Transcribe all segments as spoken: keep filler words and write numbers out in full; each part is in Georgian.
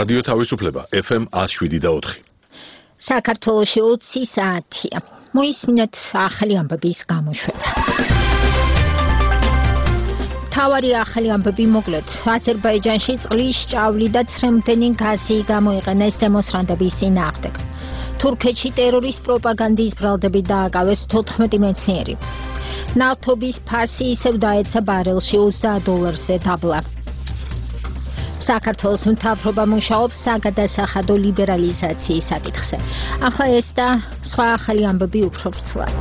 რადიო თავისუფლება ეფ ემ one oh seven და four. საქართველოში ოცი საათია. მოისმინეთ ახალი ამბების გამოშვება. თავარი ახალი ამბები მოკლედ. აზერბაიჯანში წყლის ჭავლი და ცრემლდენი გაზი გამოიყენეს დემონსტრანტების წინააღმდეგ. თურქეთში ტერორის პროპაგანდის ბრალდები დააკავეს თოთხმეტი მეცნიერი. ნავთობის ფასი ისევ დაეცა ბარელში ოცდაათ დოლარზე დაბლა. საქართველოს მთავრობა მუშაობს საგადასახადო ლიბერალიზაციის საკითხზე. ახლა ეს და სხვა ახალი ამბები უფრო ვრცლად.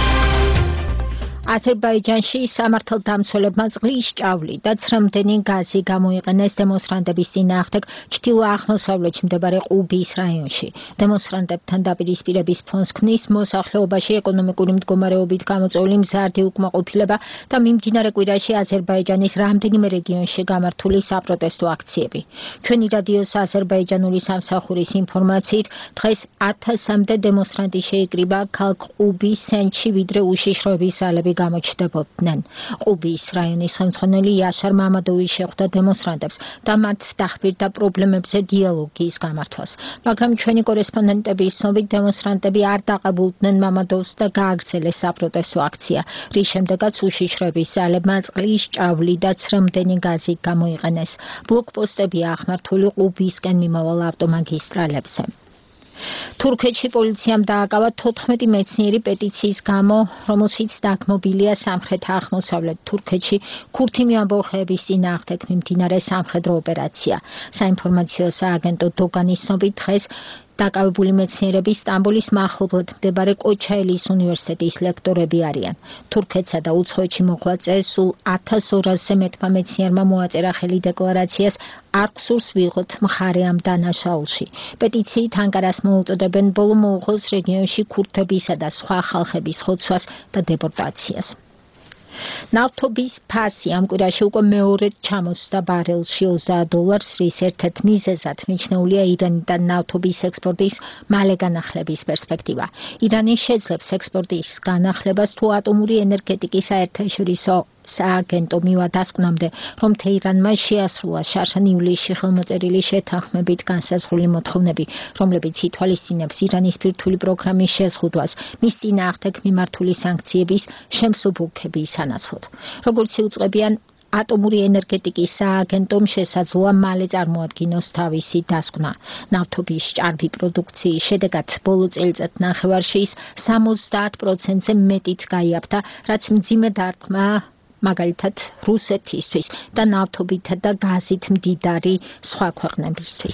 აზერბაიჯანში სამართალდამცველებმა წყლის ჭავლი და ცრემლდენი გაზი გამოიყენეს დემონსტრანტების წინააღმდეგ ჩრდილო-აღმოსავლეთში მდებარე ყუბის რაიონში. დემონსტრანტებთან დაპირისპირების ფონს ქმნის მოსახლეობაში ეკონომიკური მდგომარეობით გამოწვეული მზარდი უკმაყოფილება და მიმდინარე კვირაში აზერბაიჯანის რამდენიმე რეგიონში გამართული საპროტესტო აქციები. ჩვენი რადიოს აზერბაიჯანული სამსახურის ინფორმაციით დღეს ათასამდე დემონსტრანტი შეიკრიბა ქალაქ ყუბის ცენტრში, ვიდრე უშიშროების ზალები გამოჩნდებოდნენ. ყუბის რაიონის ხელმძღვანელი იაშარ მამადოვი შეხვდა დემონსტრანტებს და მათ დახბირდა პრობლემებზე დიალოგის გამართვას. მაგრამ ჩვენი კორესპონდენტების ცნობით დემონსტრანტები არ დაყებულდნენ მამადოვს და გააგრძელეს საპროტესტო აქცია, რის შემდეგაც უშიშროების ზალებმა წყლის ჭავლი და ცრემლდენი გაზი გამოიყენეს. ბლოკპოსტებია აღმართული ყუბისკენ მიმავალ ავტომაგისტრალებზე. თურქეთში პოლიციამ დააკავა თოთხმეტი მეცნიერი პეტიციის გამო, რომელშიც დაგმობილია სამხრეთ-აღმოსავლეთ თურქეთში ქურთი ამბოხეების წინააღმდეგ მიმდინარე სამხედრო ოპერაცია. საინფორმაციო სააგენტო დოგანის ცნობით დღეს დაკავებული მეცნიერები სტამბოლის მახლობლად მდებარე კოჩაელის უნივერსიტეტის ლექტორები არიან. თურქეთსა და უცხოეთში მოღვაწე სულ ათას ორასზე მეტმა მეცნიერმა მოაწერა ხელი დეკლარაციას არ გსურს ვიღოთ მხარე ამ დანაშაულში. პეტიციით ანკარას მოუწოდებენ ბოლო მოუღოს რეგიონში ქურთებისა და სხვა ხალხების ხოცვას და დეპორტაციას. ნავთობის ფასი ამ კვირაში უკვე მეორედ ჩამოსდა ბარელში ოცდაათ დოლარს, რის ერთ-ერთ მიზეზად მიჩნეულია ირანიდან ნავთობის ექსპორტის მალე განახლების პერსპექტივა. ირანი შეძლებს ექსპორტის განახლებას თუ ატომური ენერგეტიკის საერთაშორისო სააგენტო მივა დასკვნამდე, რომ თეირანმა შეასრულა შარშან ივლისში ხელმოწერილი შეთანხმებით განსაზღვრული მოთხოვნები, რომლებიც ითვალისწინებს ირანის ბირთვული პროგრამის შეზღუდვას, მის წინააღმდეგ მიმართული სანქციების შემსუბუქების სანაცვლოდ. როგორც იუწყებიან, ატომური ენერგეტიკის სააგენტომ შესაძლოა მალე წარმოადგინოს თავისი დასკვნა. ნავთობის ჭარბი პროდუქციის შედეგად ბოლო წელიწად ნახევარში ის სამოცდაათ პროცენტზე მეტით გაიაფთა, რაც მძიმე დარტყმა მაგალითად რუსეთისთვის და ნავთობითა და გაზით მდიდარი სხვა ქვეყნებისთვის.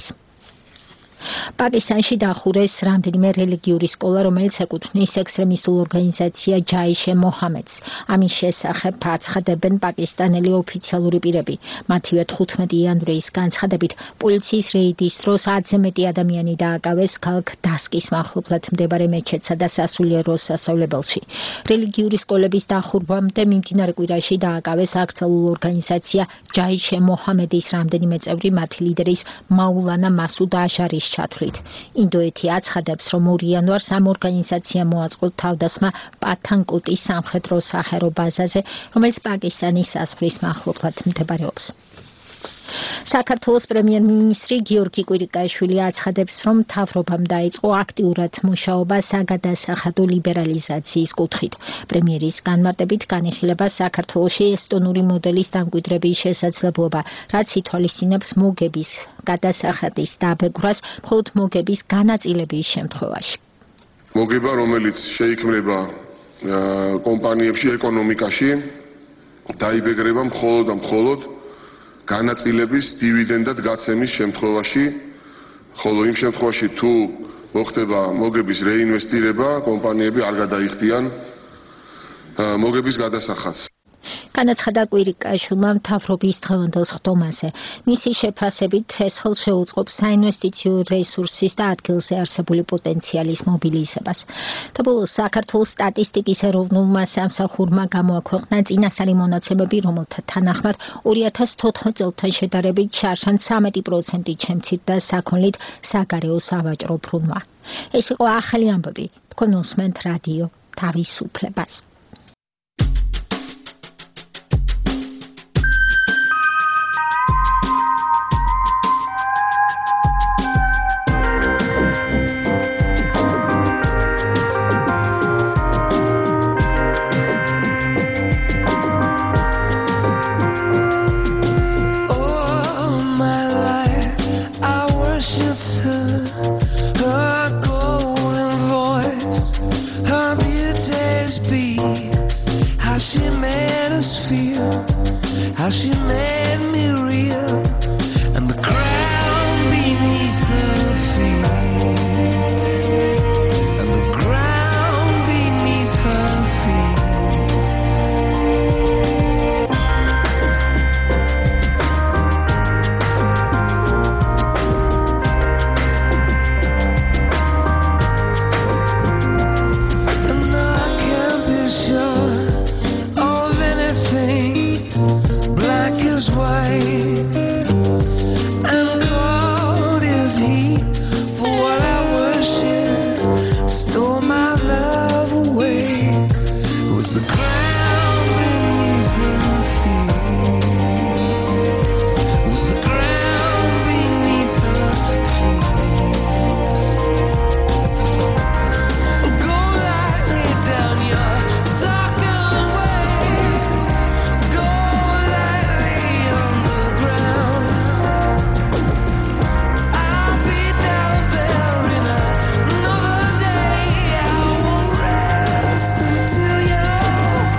პაკისტანში დახურეს რამდენიმე რელიგიური სკოლა, რომელიც ეკუთვნის ექსტრემისტულ ორგანიზაცია ჯაიშე მოჰამედს. ამის შესახებ აცხადებენ პაკისტანელი ოფიციალური პირები. მათივე თხუთმეტი იანვრის განცხადებით, პოლიციის რეიდის დროს ათზე მეტი ადამიანი დააკავეს ქალაქ დასკის მახლობლად მდებარე მეჩეთსა და სასულიერო სასწავლებელში. რელიგიური სკოლების დახურვამდე მიმდინარე კვირაში დააკავეს აკრძალულ ორგანიზაცია ჯაიშე მოჰამედის რამდენიმე წევრი, მათი ლიდერის მაულანა მასუდ აშარის ჩათვლით. ინდოეთი აცხადებს, რომ ორი იანვარს ამ ორგანიზაციამ მოაწყო თავდასხმა პათანკოტის სამხედრო საჰაერო ბაზაზე, რომელიც პაკისტანის საზღვრის მახლობლად მდებარეობს. საქართველოს პრემიერ-მინისტრი გიორგი კვირიკაშვილი აცხადებს, რომ მთავრობამ დაიწყო აქტიურად მუშაობა საგადასახადო ლიბერალიზაციის კუთხით. პრემიერის განმარტებით განიხილება საქართველოში ესტონური მოდელის დამკვიდრების შესაძლებლობა, რაც ითვალისწინებს მოგების გადასახადის დაბეგვრას მხოლოდ მოგების განაწილების შემთხვევაში. მოგება, რომელიც შეიქმნება კომპანიებში, ეკონომიკაში, დაიბეგრება მხოლოდ და მხოლოდ განაწილების დივიდენდად გაცემის შემთხვევაში, ხოლო იმ შემთხვევაში თუ მოხდება მოგების რეინვესტირება, კომპანიები არ გადაიხდიან მოგების გადასახადს. განაცხადა კვირიკაშვილმა მთავრობის დღევანდელ სხდომაზე. მისი შეფასებით ეს ხელს შეუწყობს საინვესტიციო რესურსის და ადგილზე არსებული პოტენციალის მობილიზებას. და ბოლოს საქართველოს სტატისტიკის ეროვნულმა სამსახურმა გამოაქვეყნა წინასწარი მონაცემები, რომელთა თანახმად ორი ათას თოთხმეტ წელთან შედარებით შარშან ცხრამეტი პროცენტით შემცირდა საქონლით საგარეო სავაჭრო ბრუნვა. ეს იყო ახალი ამბები. თქვენ უსმენთ რადიო თავისუფლებას. how she made us feel, how she made me real, and the ground beneath her feet, and the ground beneath her feet. And I can't be sure of anything. Black is white and cold is heat. For what I worship stole my love away. It was the ground beneath her feet. It was the ground beneath her feet. Go lightly down your darkened way. Go lightly underground. I'll be down there in another day. I won't rest until you're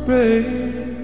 rain.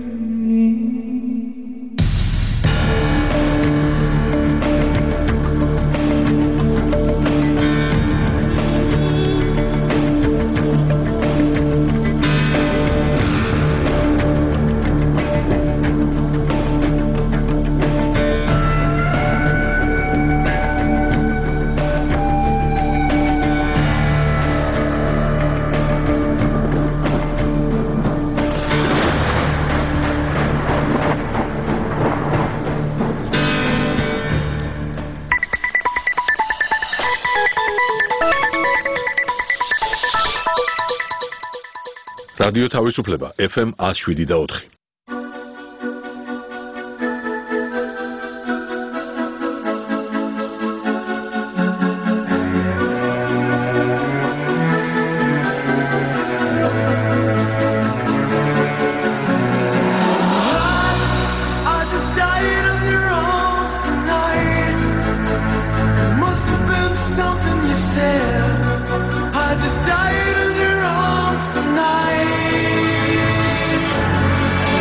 რადიო თავისუფლება ეფ ემ one oh seven და four. I just died in your arms tonight.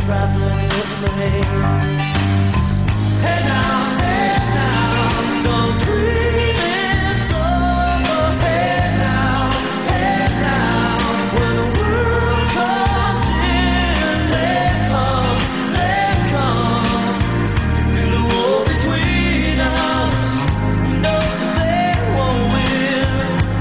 traveling with me. Hey now, hey now, don't dream it's over. Hey now, hey now, when the world comes in, they come, they come to build a wall between us. No, they won't win.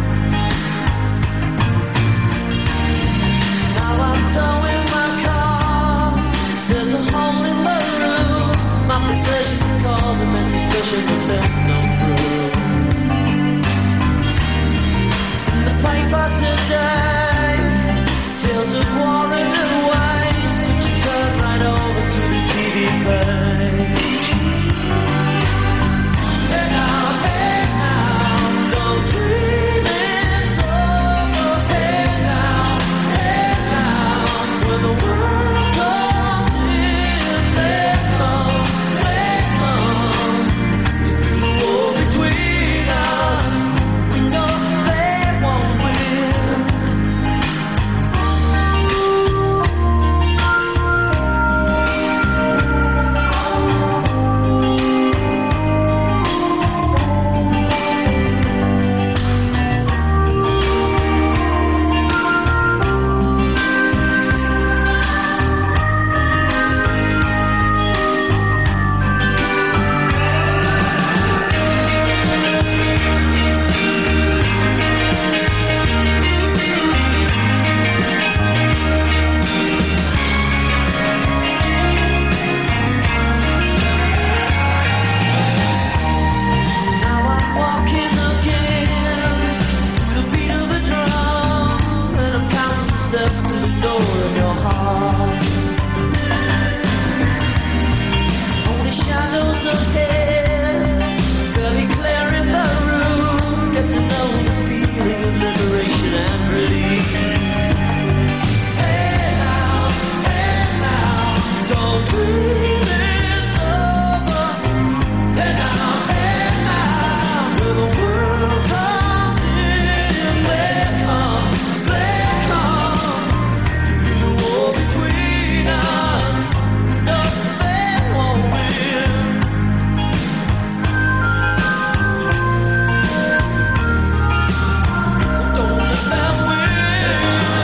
Now I'm towing my car. There's a hole in the roof. My possession calls and my suspicion fills no proof. The paper today tells of war and waste. You turn right over to the T V page. Hey now, hey now, don't dream it's over. Hey now, hey now, when the world comes in, they come, they come to build a wall between us. We know they won't win. Now I'm walking again to the beat of the drum, and I'm counting the steps to the door of your heart. Only shadows ahead, barely clearing the room. Get to know the feeling of liberation and relief. Hey now, hey now, don't dream it's over. Hey now, hey now, when the world comes in, they come, they come to build a wall between us. No, they won't win. Don't let them win.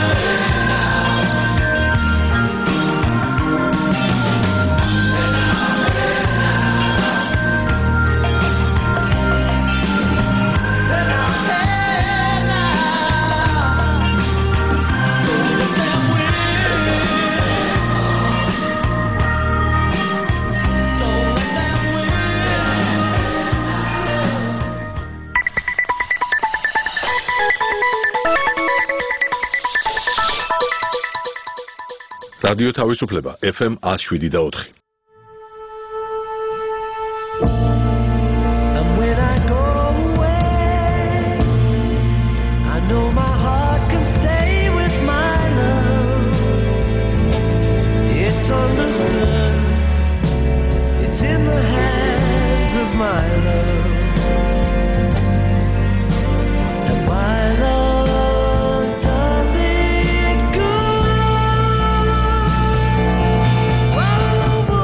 Hey now, hey now, don't let them win. Don't let them win. რადიო თავისუფლება ეფ ემ one oh seven და four. And when I go away, I know my heart can stay with my love. It's understood, it's in the hands of my love. And my love does it good. Whoa, whoa.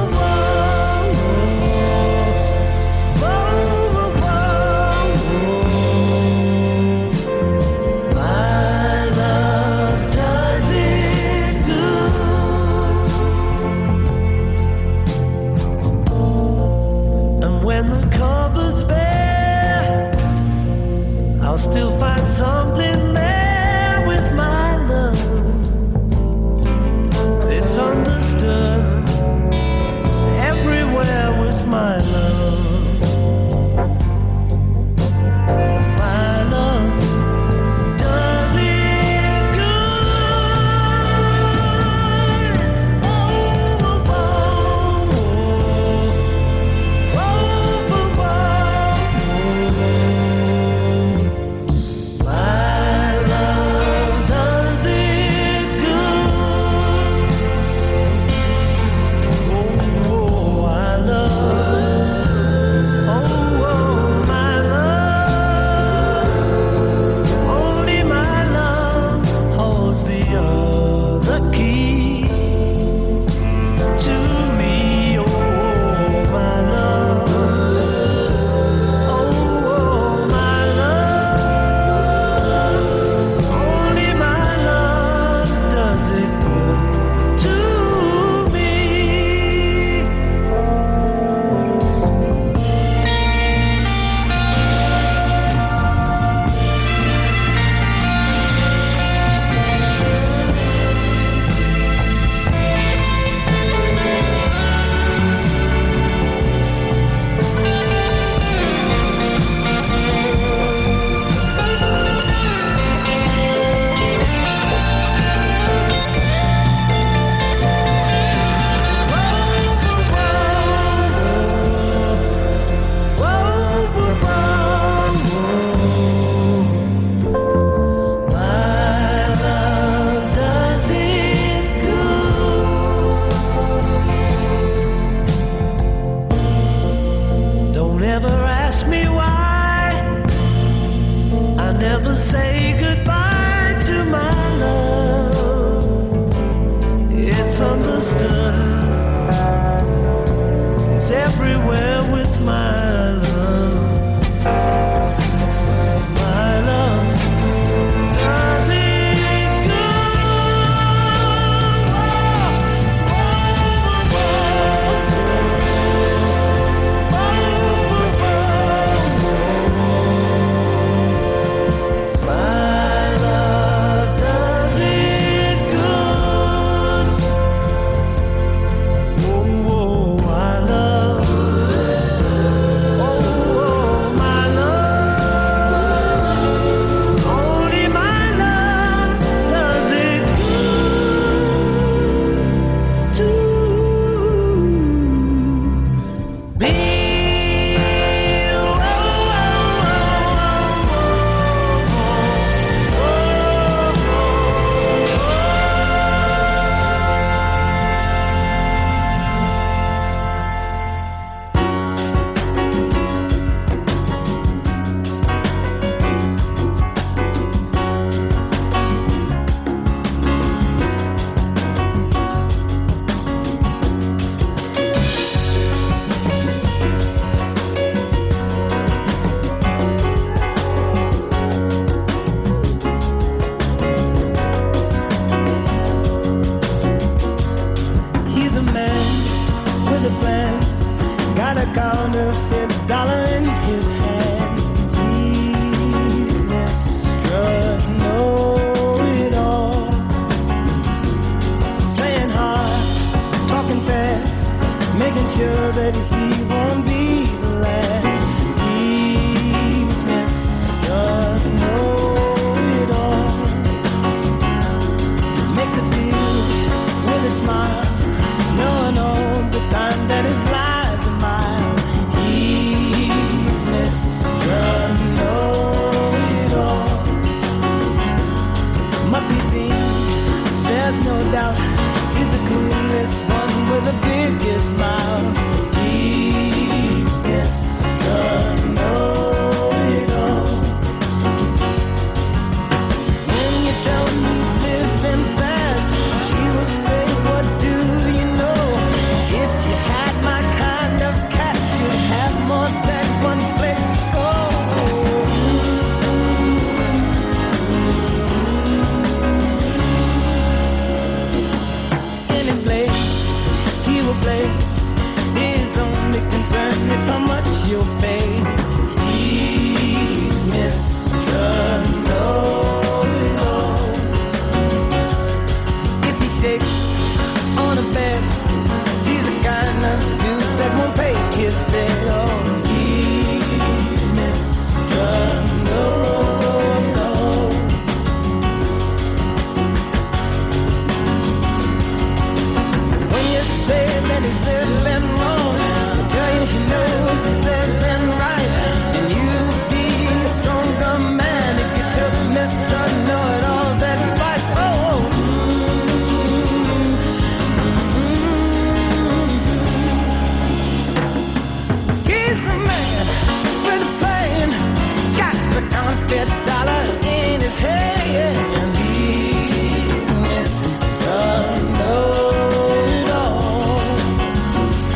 everywhere with my love. My love does it My love does it good. Oh, oh, my love. Oh, my love. Only my love does it good to be. He's a man with a plan, got a counterfeit dollar in his hand. He's Mister Know-it-all, playing hard, talking fast, making sure that he won't be the last. He's Mister Know-it-all, makes a deal with a smile, knowing all the time that his lies a mile. He's Mister Know-it-all, must be seen, there's no doubt. He's the coolest one with the biggest smile. He's Mister Know-it-all. When you tell him he's living fast, he will say, what do you know? If you had my kind of cash, you'd have more than one place to go. Any place he will play, his only concern is how much you'll pay. He's Mister Know-it-all. If he shakes on a bed, he's the kind of dude that won't pay his debt. Oh, he's Mister Know-it-all. When you say that he's living wrong, he'll tell you he knows he's living right. And you'd be a stronger man if you took Mister Know-it-all's advice. Oh, he's the man with a plan, got the counterfeit dollar in his hand. He's Mister Know-it-all.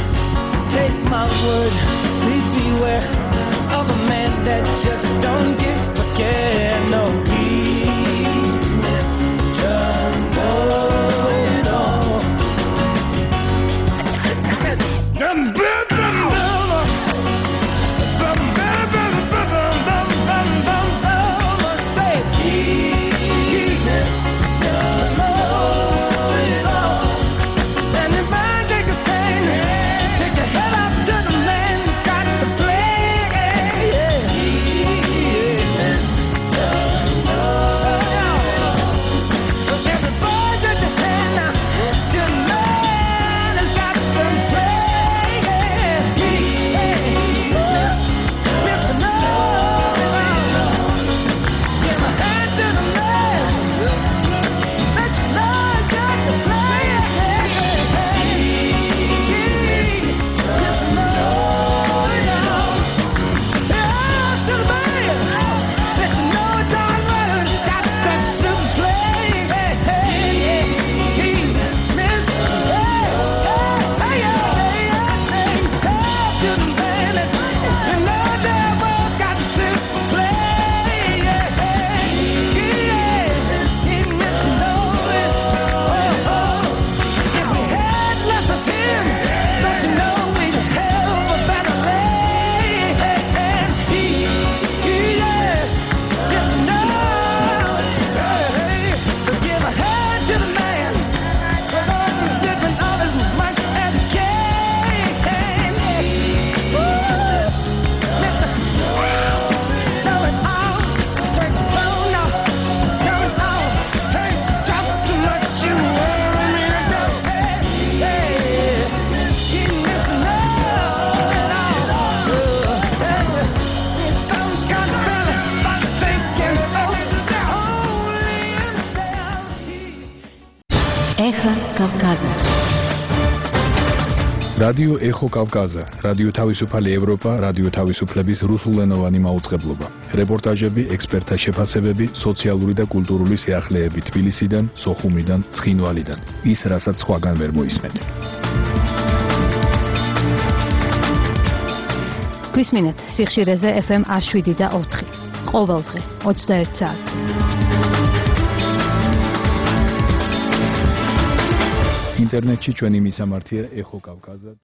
რადიო ეხო კავკაზა, რადიო თავისუფალი ევროპა, რადიო თავისუფლების რუსულენოვანი მაუწყებლობა. რეპორტაჟები, ექსპერტთა შეფასებები, სოციალური და კულტურული სიახლეები თბილისიდან, სოხუმიდან, ცხინვალიდან. ის, რასაც სხვაგან ვერ მოისმენთ. გვისმინეთ სიხშირეზე ეფ ემ ათს შვიდი და ოთხი. ყოველდღე ოცდაერთ საათზე. ინტერნეტში ჩვენი მისამართია ეხო კავკაზა.